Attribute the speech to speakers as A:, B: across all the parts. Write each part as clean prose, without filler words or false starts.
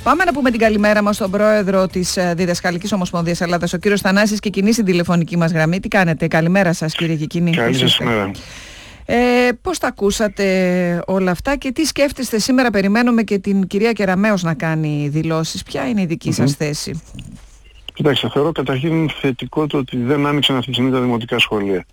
A: Πάμε να πούμε την καλημέρα μας στον πρόεδρο της Διδασκαλικής Ομοσπονδίας Ελλάδας, ο κύριος Θανάσης Κικκινής, στην τηλεφωνική μας γραμμή. Τι κάνετε? Καλημέρα σας, κύριε Κικκινή.
B: Καλή σας ημέρα.
A: Πώς τα ακούσατε όλα αυτά και τι σκέφτεστε σήμερα? Περιμένουμε και την κυρία Κεραμέως να κάνει δηλώσεις. Ποια είναι η δική σας θέση?
B: Κοιτάξτε, θεωρώ καταρχήν θετικό το ότι δεν άνοιξαν αυτή τη στιγμή τα δημοτικά σχολεία.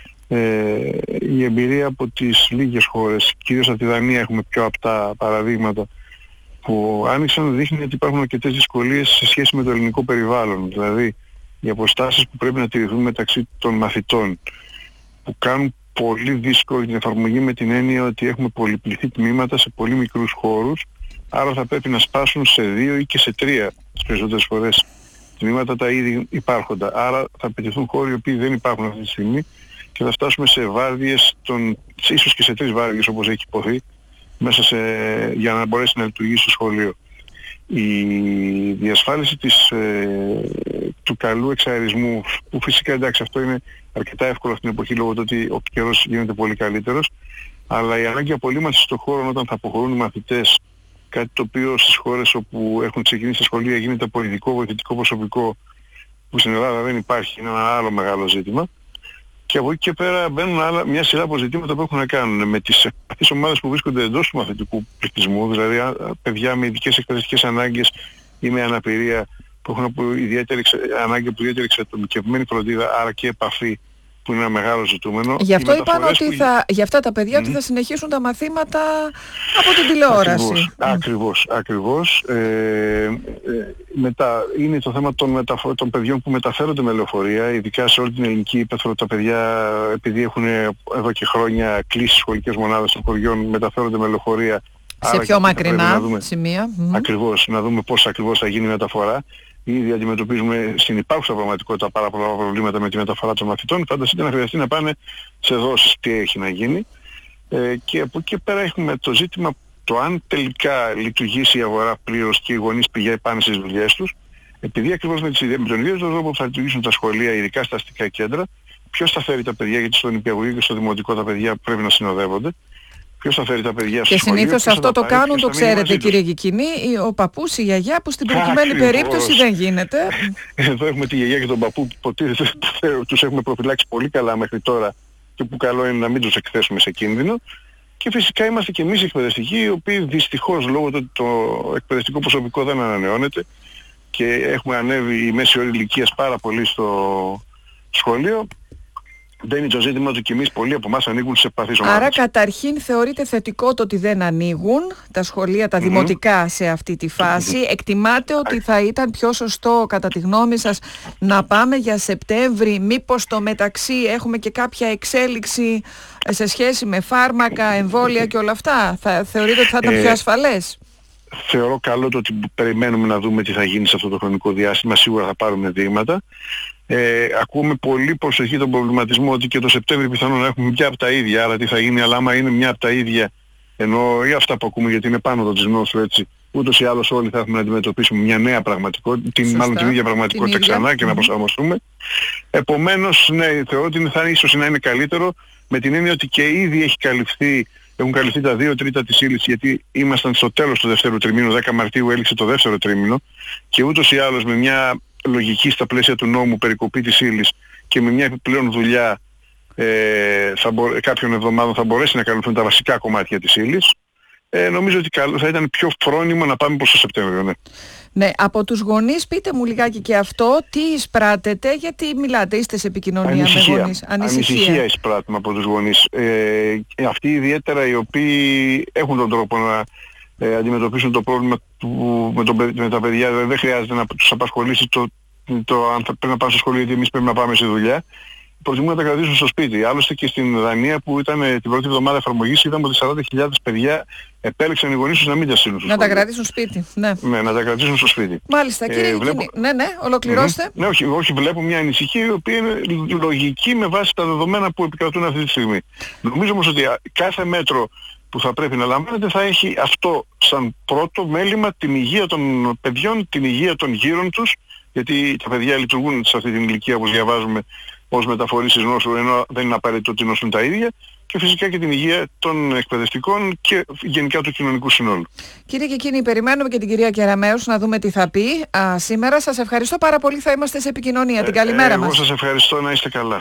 B: Η εμπειρία από τις λίγες χώρες, κυρίως από τη Δανία έχουμε πιο απτά παραδείγματα, που άνοιξαν, δείχνει ότι υπάρχουν αρκετές δυσκολίες σε σχέση με το ελληνικό περιβάλλον. Δηλαδή, οι αποστάσεις που πρέπει να τηρηθούν μεταξύ των μαθητών, που κάνουν πολύ δύσκολη την εφαρμογή, με την έννοια ότι έχουμε πολυπληθή τμήματα σε πολύ μικρούς χώρους, άρα θα πρέπει να σπάσουν σε 2 ή και σε 3 τις περισσότερες φορές τμήματα τα ήδη υπάρχοντα. Άρα θα απαιτηθούν χώροι οι οποίοι δεν υπάρχουν αυτή τη στιγμή και θα φτάσουμε σε βάρδιες, ίσως και σε 3 βάρδιες όπως έχει υποθεί, για να μπορέσει να λειτουργήσει το σχολείο. Η διασφάλιση του καλού εξαερισμού, που φυσικά εντάξει αυτό είναι αρκετά εύκολο αυτή την εποχή λόγω του ότι ο καιρός γίνεται πολύ καλύτερος, αλλά η ανάγκη απολύμανσης των χώρων όταν θα αποχωρούν οι μαθητές, κάτι το οποίο στις χώρες όπου έχουν ξεκινήσει τα σχολεία γίνεται από ειδικό βοηθητικό προσωπικό, που στην Ελλάδα δεν υπάρχει, είναι ένα άλλο μεγάλο ζήτημα. Και από εκεί και πέρα μπαίνουν μια σειρά από ζητήματα που έχουν να κάνουν με τις ευπαθείς ομάδες που βρίσκονται εντός του μαθητικού πληθυσμού, δηλαδή παιδιά με ειδικές εκπαιδευτικές ανάγκες ή με αναπηρία που έχουν ανάγκη από ιδιαίτερη εξατομικευμένη φροντίδα, άρα και επαφή, που είναι ένα μεγάλο ζητούμενο.
A: Γι' αυτό είπαν ότι για αυτά τα παιδιά ότι θα συνεχίσουν τα μαθήματα από την τηλεόραση.
B: Ακριβώς. Μετά είναι το θέμα των παιδιών που μεταφέρονται με λεωφορεία, ειδικά σε όλη την ελληνική ύπαιθρο. Τα παιδιά, επειδή έχουν εδώ και χρόνια κλείσει σχολικές μονάδες των χωριών, μεταφέρονται με λεωφορεία.
A: Σε πιο μακρινά σημεία.
B: Ακριβώς, να δούμε πώς ακριβώς θα γίνει η μεταφορά. Ήδη αντιμετωπίζουμε στην υπάρχουσα πραγματικότητα πάρα πολλά προβλήματα με τη μεταφορά των μαθητών. Φανταστείτε να χρειαστεί να πάνε σε δόσεις τι έχει να γίνει. Και από εκεί πέρα έχουμε το ζήτημα το αν τελικά λειτουργήσει η αγορά πλήρως και οι γονείς πάνε στις δουλειές τους. Επειδή ακριβώς με τον ίδιο τρόπο που θα λειτουργήσουν τα σχολεία, ειδικά στα αστικά κέντρα, ποιος θα φέρει τα παιδιά, γιατί στο νηπιαγωγείο και στο δημοτικό τα παιδιά πρέπει να συνοδεύονται. Ποιος θα φέρει τα παιδιά στο σχολείο? Και
A: συνήθως αυτό το κάνουν, το ξέρετε κύριε Κικκινή, ο παππούς, η γιαγιά, που στην προκειμένη περίπτωση δεν γίνεται.
B: Εδώ έχουμε τη γιαγιά και τον παππού που υποτίθεται τους έχουμε προφυλάξει πολύ καλά μέχρι τώρα και που καλό είναι να μην τους εκθέσουμε σε κίνδυνο. Και φυσικά είμαστε και εμείς εκπαιδευτικοί, οι οποίοι δυστυχώς λόγω του ότι το εκπαιδευτικό προσωπικό δεν ανανεώνεται και έχουμε ανέβει η μέση όρη ηλικίας πάρα πολύ στο σχολείο, δεν είναι το ζήτημα ότι και εμείς πολλοί από εμάς ανοίγουν σε ευπαθείς ομάδες.
A: Άρα καταρχήν θεωρείτε θετικό το ότι δεν ανοίγουν τα σχολεία, τα δημοτικά σε αυτή τη φάση. Εκτιμάτε ότι θα ήταν πιο σωστό κατά τη γνώμη σας να πάμε για Σεπτέμβρη? Μήπως στο μεταξύ έχουμε και κάποια εξέλιξη σε σχέση με φάρμακα, εμβόλια και όλα αυτά? Θεωρείτε ότι θα ήταν πιο ασφαλές?
B: Θεωρώ καλό το ότι περιμένουμε να δούμε τι θα γίνει σε αυτό το χρονικό διάστημα. Σίγουρα θα πάρουμε δείγματα. Ακούμε πολύ προσοχή τον προβληματισμό ότι και το Σεπτέμβρη πιθανόν να έχουμε μια από τα ίδια, άρα τι θα γίνει, αλλά άμα είναι μια από τα ίδια, ενώ ή αυτά που ακούμε γιατί είναι πάνω της νόσου, έτσι, ούτως ή άλλως όλοι θα έχουμε να αντιμετωπίσουμε μια νέα πραγματικότητα, μάλλον την ίδια πραγματικότητα ξανά και να προσαρμοστούμε. Επομένως, ναι, θεωρώ ότι θα ίσως να είναι καλύτερο, με την έννοια ότι και ήδη έχουν καλυφθεί τα 2 τρίτα της ύλης, γιατί ήμασταν στο τέλος του δεύτερου τριμήνου, 10 Μαρτίου έληξε το δεύτερο τρίμηνο, και ούτως ή άλλως με μια λογική στα πλαίσια του νόμου περικοπή της ύλης και με μια επιπλέον δουλειά κάποιων εβδομάδων θα μπορέσει να καλυφθούν τα βασικά κομμάτια της ύλης. Νομίζω ότι θα ήταν πιο φρόνιμο να πάμε προς το Σεπτέμβριο. Ναι.
A: Ναι, από τους γονείς πείτε μου λιγάκι και αυτό, τι εισπράτετε, γιατί είστε σε επικοινωνία με γονείς?
B: Ανησυχία εισπράττουμε από τους γονείς. Αυτοί ιδιαίτερα οι οποίοι έχουν τον τρόπο να αντιμετωπίσουν το πρόβλημα με τα παιδιά, δεν χρειάζεται να τους απασχολήσει αν θα πρέπει να πάνε στο σχολείο γιατί εμείς πρέπει να πάμε στη δουλειά. Προτιμούν να τα κρατήσουν στο σπίτι. Άλλωστε και στην Δανία που ήταν την πρώτη εβδομάδα εφαρμογής, είδαμε ότι 40.000 παιδιά επέλεξαν οι γονείς τους να μην τα στείλουν στο σχολείο.
A: Να τα κρατήσουν σπίτι. Ναι,
B: να τα κρατήσουν στο σπίτι.
A: Μάλιστα, κύριε Κικκινή. Ναι, ολοκληρώστε.
B: Ναι, όχι, βλέπω μια ανησυχία η οποία είναι λογική με βάση τα δεδομένα που επικρατούν αυτή τη στιγμή. Νομίζω όμως ότι κάθε μέτρο που θα πρέπει να λαμβάνεται θα έχει αυτό σαν πρώτο μέλημα την υγεία των παιδιών, την υγεία των γύρων τους, γιατί τα παιδιά λειτουργούν σε αυτή την ηλικία όπως διαβάζουμε ως μεταφορείς της νόσου, ενώ δεν είναι απαραίτητο ότι νόσουν τα ίδια, και φυσικά και την υγεία των εκπαιδευτικών και γενικά του κοινωνικού συνόλου.
A: Κύριε Κεκίνη, περιμένουμε και την κυρία Κεραμέως να δούμε τι θα πει σήμερα. Σας ευχαριστώ πάρα πολύ, θα είμαστε σε επικοινωνία. Την καλημέρα μας.
B: Εγώ σας ευχαριστώ, να είστε καλά.